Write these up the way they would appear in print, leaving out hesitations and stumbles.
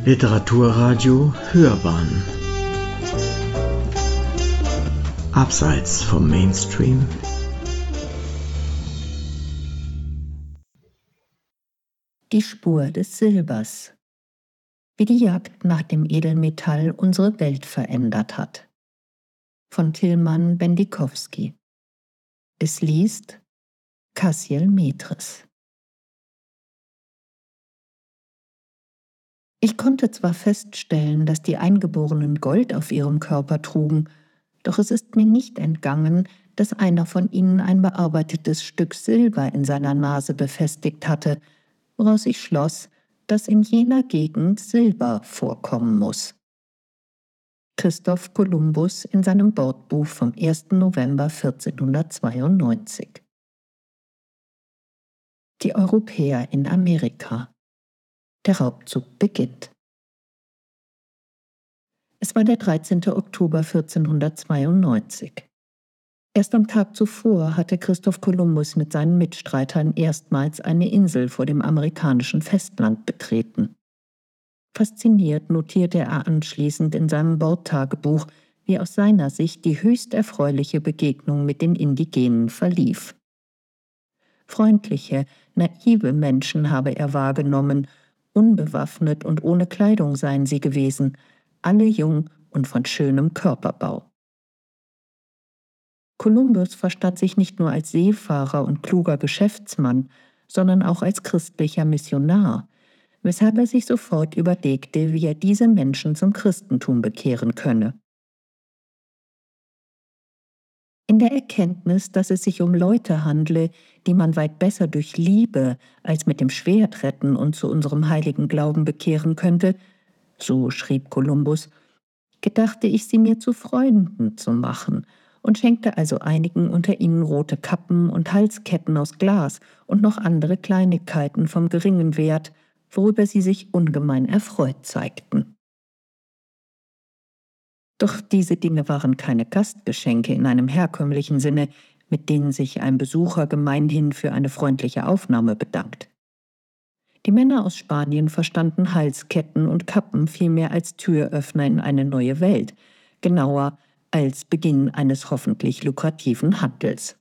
Literaturradio Hörbahn Abseits vom Mainstream. Die Spur des Silbers. Wie die Jagd nach dem Edelmetall unsere Welt verändert hat. Von Tilman Bendikowski. Es liest Kassiel Metris. Ich konnte zwar feststellen, dass die Eingeborenen Gold auf ihrem Körper trugen, doch es ist mir nicht entgangen, dass einer von ihnen ein bearbeitetes Stück Silber in seiner Nase befestigt hatte, woraus ich schloss, dass in jener Gegend Silber vorkommen muss. Christoph Kolumbus in seinem Bordbuch vom 1. November 1492. Die Europäer in Amerika. Der Raubzug beginnt. Es war der 13. Oktober 1492. Erst am Tag zuvor hatte Christoph Kolumbus mit seinen Mitstreitern erstmals eine Insel vor dem amerikanischen Festland betreten. Fasziniert notierte er anschließend in seinem Bordtagebuch, wie aus seiner Sicht die höchst erfreuliche Begegnung mit den Indigenen verlief. Freundliche, naive Menschen habe er wahrgenommen, unbewaffnet und ohne Kleidung seien sie gewesen, alle jung und von schönem Körperbau. Kolumbus verstand sich nicht nur als Seefahrer und kluger Geschäftsmann, sondern auch als christlicher Missionar, weshalb er sich sofort überlegte, wie er diese Menschen zum Christentum bekehren könne. In der Erkenntnis, dass es sich um Leute handle, die man weit besser durch Liebe als mit dem Schwert retten und zu unserem heiligen Glauben bekehren könnte, so schrieb Kolumbus, gedachte ich, sie mir zu Freunden zu machen und schenkte also einigen unter ihnen rote Kappen und Halsketten aus Glas und noch andere Kleinigkeiten vom geringen Wert, worüber sie sich ungemein erfreut zeigten. Doch diese Dinge waren keine Gastgeschenke in einem herkömmlichen Sinne, mit denen sich ein Besucher gemeinhin für eine freundliche Aufnahme bedankt. Die Männer aus Spanien verstanden Halsketten und Kappen vielmehr als Türöffner in eine neue Welt, genauer als Beginn eines hoffentlich lukrativen Handels.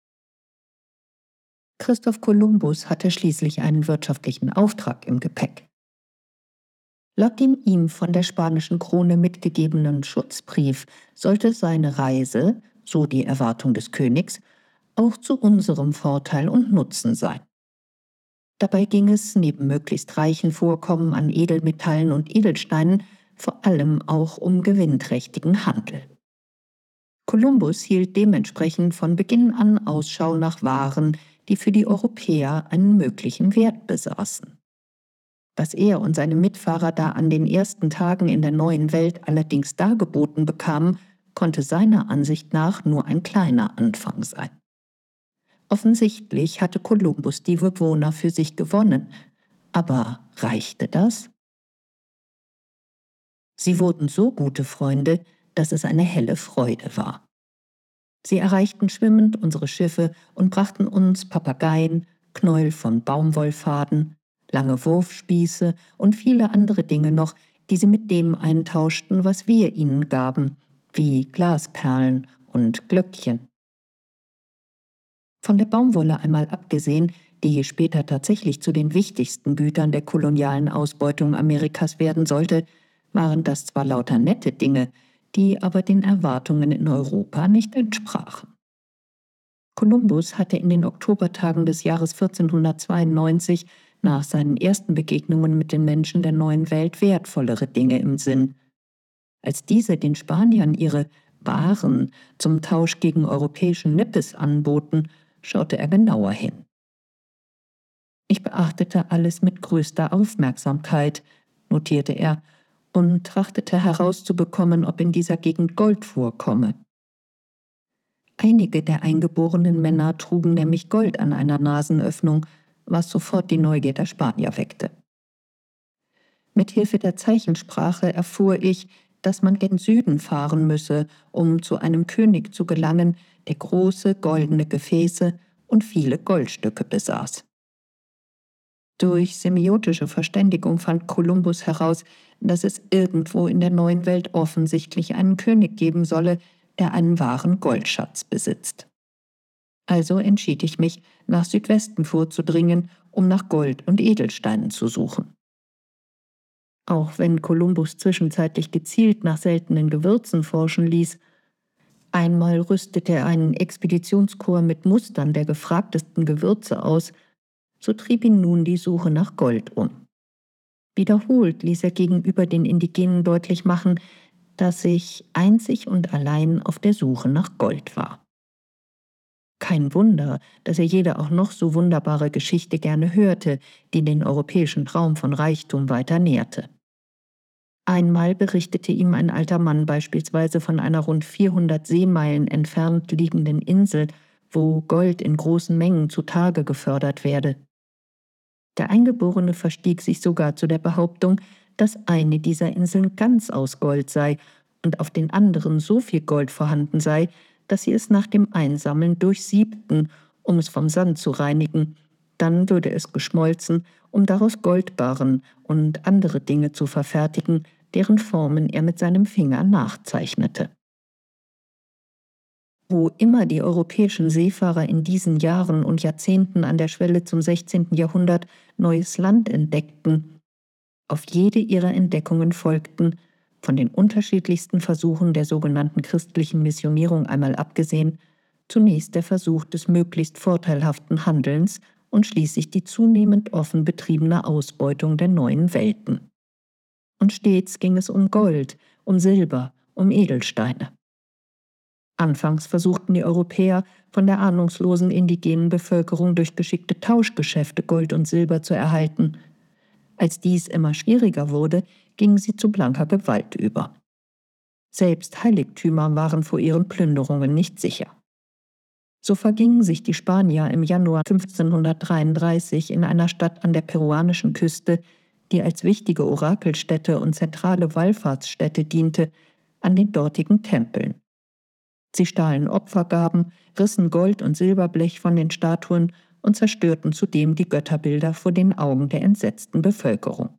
Christoph Kolumbus hatte schließlich einen wirtschaftlichen Auftrag im Gepäck. Laut dem ihm von der spanischen Krone mitgegebenen Schutzbrief sollte seine Reise, so die Erwartung des Königs, auch zu unserem Vorteil und Nutzen sein. Dabei ging es neben möglichst reichen Vorkommen an Edelmetallen und Edelsteinen vor allem auch um gewinnträchtigen Handel. Kolumbus hielt dementsprechend von Beginn an Ausschau nach Waren, die für die Europäer einen möglichen Wert besaßen. Was er und seine Mitfahrer da an den ersten Tagen in der neuen Welt allerdings dargeboten bekamen, konnte seiner Ansicht nach nur ein kleiner Anfang sein. Offensichtlich hatte Kolumbus die Bewohner für sich gewonnen, aber reichte das? Sie wurden so gute Freunde, dass es eine helle Freude war. Sie erreichten schwimmend unsere Schiffe und brachten uns Papageien, Knäuel von Baumwollfaden, lange Wurfspieße und viele andere Dinge noch, die sie mit dem eintauschten, was wir ihnen gaben, wie Glasperlen und Glöckchen. Von der Baumwolle einmal abgesehen, die später tatsächlich zu den wichtigsten Gütern der kolonialen Ausbeutung Amerikas werden sollte, waren das zwar lauter nette Dinge, die aber den Erwartungen in Europa nicht entsprachen. Kolumbus hatte in den Oktobertagen des Jahres 1492 nach seinen ersten Begegnungen mit den Menschen der neuen Welt wertvollere Dinge im Sinn. Als diese den Spaniern ihre Waren zum Tausch gegen europäischen Nippes anboten, schaute er genauer hin. Ich beachtete alles mit größter Aufmerksamkeit, notierte er, und trachtete herauszubekommen, ob in dieser Gegend Gold vorkomme. Einige der eingeborenen Männer trugen nämlich Gold an einer Nasenöffnung, was sofort die Neugier der Spanier weckte. Mit Hilfe der Zeichensprache erfuhr ich, dass man gen Süden fahren müsse, um zu einem König zu gelangen, der große goldene Gefäße und viele Goldstücke besaß. Durch semiotische Verständigung fand Kolumbus heraus, dass es irgendwo in der neuen Welt offensichtlich einen König geben solle, der einen wahren Goldschatz besitzt. Also entschied ich mich, nach Südwesten vorzudringen, um nach Gold und Edelsteinen zu suchen. Auch wenn Kolumbus zwischenzeitlich gezielt nach seltenen Gewürzen forschen ließ, einmal rüstete er einen Expeditionskorps mit Mustern der gefragtesten Gewürze aus, so trieb ihn nun die Suche nach Gold um. Wiederholt ließ er gegenüber den Indigenen deutlich machen, dass ich einzig und allein auf der Suche nach Gold war. Kein Wunder, dass er jede auch noch so wunderbare Geschichte gerne hörte, die den europäischen Traum von Reichtum weiter nährte. Einmal berichtete ihm ein alter Mann beispielsweise von einer rund 400 Seemeilen entfernt liegenden Insel, wo Gold in großen Mengen zutage gefördert werde. Der Eingeborene verstieg sich sogar zu der Behauptung, dass eine dieser Inseln ganz aus Gold sei und auf den anderen so viel Gold vorhanden sei, dass sie es nach dem Einsammeln durchsiebten, um es vom Sand zu reinigen. Dann würde es geschmolzen, um daraus Goldbarren und andere Dinge zu verfertigen, deren Formen er mit seinem Finger nachzeichnete. Wo immer die europäischen Seefahrer in diesen Jahren und Jahrzehnten an der Schwelle zum 16. Jahrhundert neues Land entdeckten, auf jede ihrer Entdeckungen folgten, von den unterschiedlichsten Versuchen der sogenannten christlichen Missionierung einmal abgesehen, zunächst der Versuch des möglichst vorteilhaften Handelns und schließlich die zunehmend offen betriebene Ausbeutung der neuen Welten. Und stets ging es um Gold, um Silber, um Edelsteine. Anfangs versuchten die Europäer, von der ahnungslosen indigenen Bevölkerung durch geschickte Tauschgeschäfte Gold und Silber zu erhalten. Als dies immer schwieriger wurde, gingen sie zu blanker Gewalt über. Selbst Heiligtümer waren vor ihren Plünderungen nicht sicher. So vergingen sich die Spanier im Januar 1533 in einer Stadt an der peruanischen Küste, die als wichtige Orakelstätte und zentrale Wallfahrtsstätte diente, an den dortigen Tempeln. Sie stahlen Opfergaben, rissen Gold- und Silberblech von den Statuen und zerstörten zudem die Götterbilder vor den Augen der entsetzten Bevölkerung.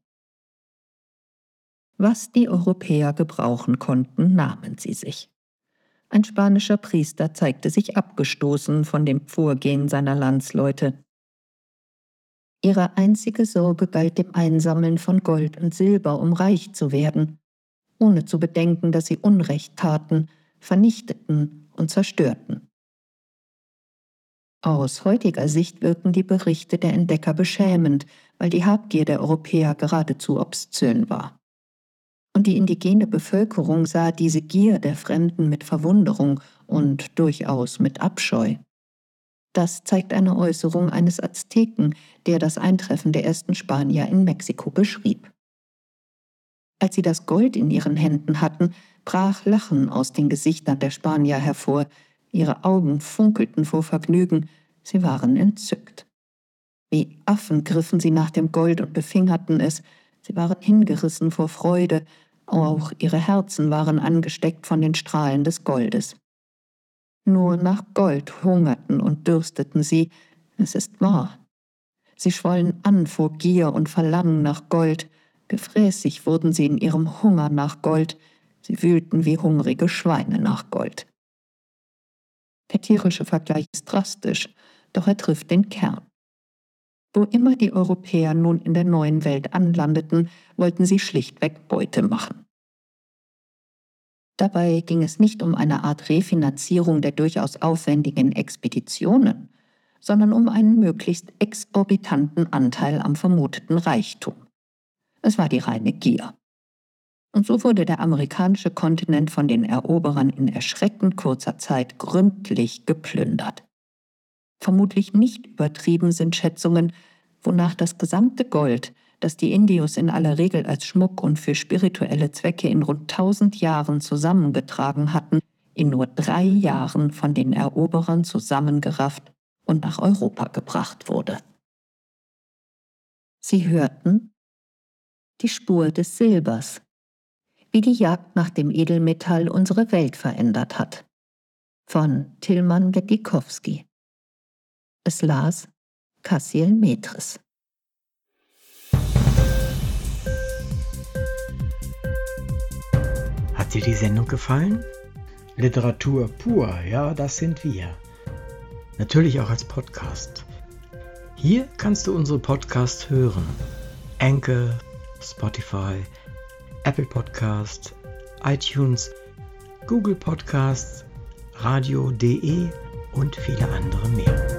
Was die Europäer gebrauchen konnten, nahmen sie sich. Ein spanischer Priester zeigte sich abgestoßen von dem Vorgehen seiner Landsleute. Ihre einzige Sorge galt dem Einsammeln von Gold und Silber, um reich zu werden, ohne zu bedenken, dass sie Unrecht taten, vernichteten und zerstörten. Aus heutiger Sicht wirken die Berichte der Entdecker beschämend, weil die Habgier der Europäer geradezu obszön war. Und die indigene Bevölkerung sah diese Gier der Fremden mit Verwunderung und durchaus mit Abscheu. Das zeigt eine Äußerung eines Azteken, der das Eintreffen der ersten Spanier in Mexiko beschrieb. Als sie das Gold in ihren Händen hatten, brach Lachen aus den Gesichtern der Spanier hervor, ihre Augen funkelten vor Vergnügen, sie waren entzückt. Wie Affen griffen sie nach dem Gold und befingerten es, sie waren hingerissen vor Freude, auch ihre Herzen waren angesteckt von den Strahlen des Goldes. Nur nach Gold hungerten und dürsteten sie, es ist wahr. Sie schwollen an vor Gier und Verlangen nach Gold, gefräßig wurden sie in ihrem Hunger nach Gold, sie wühlten wie hungrige Schweine nach Gold. Der tierische Vergleich ist drastisch, doch er trifft den Kern. Wo immer die Europäer nun in der neuen Welt anlandeten, wollten sie schlichtweg Beute machen. Dabei ging es nicht um eine Art Refinanzierung der durchaus aufwendigen Expeditionen, sondern um einen möglichst exorbitanten Anteil am vermuteten Reichtum. Es war die reine Gier. Und so wurde der amerikanische Kontinent von den Eroberern in erschreckend kurzer Zeit gründlich geplündert. Vermutlich nicht übertrieben sind Schätzungen, wonach das gesamte Gold, das die Indios in aller Regel als Schmuck und für spirituelle Zwecke in rund 1000 Jahren zusammengetragen hatten, in nur 3 Jahren von den Eroberern zusammengerafft und nach Europa gebracht wurde. Sie hörten die Spur des Silbers, wie die Jagd nach dem Edelmetall unsere Welt verändert hat, von Tilman Bedikowski. Es las Cassiel Metris. Hat dir die Sendung gefallen? Literatur pur, ja, das sind wir. Natürlich auch als Podcast. Hier kannst du unsere Podcasts hören. Anchor, Spotify, Apple Podcast, iTunes, Google Podcasts, radio.de und viele andere mehr.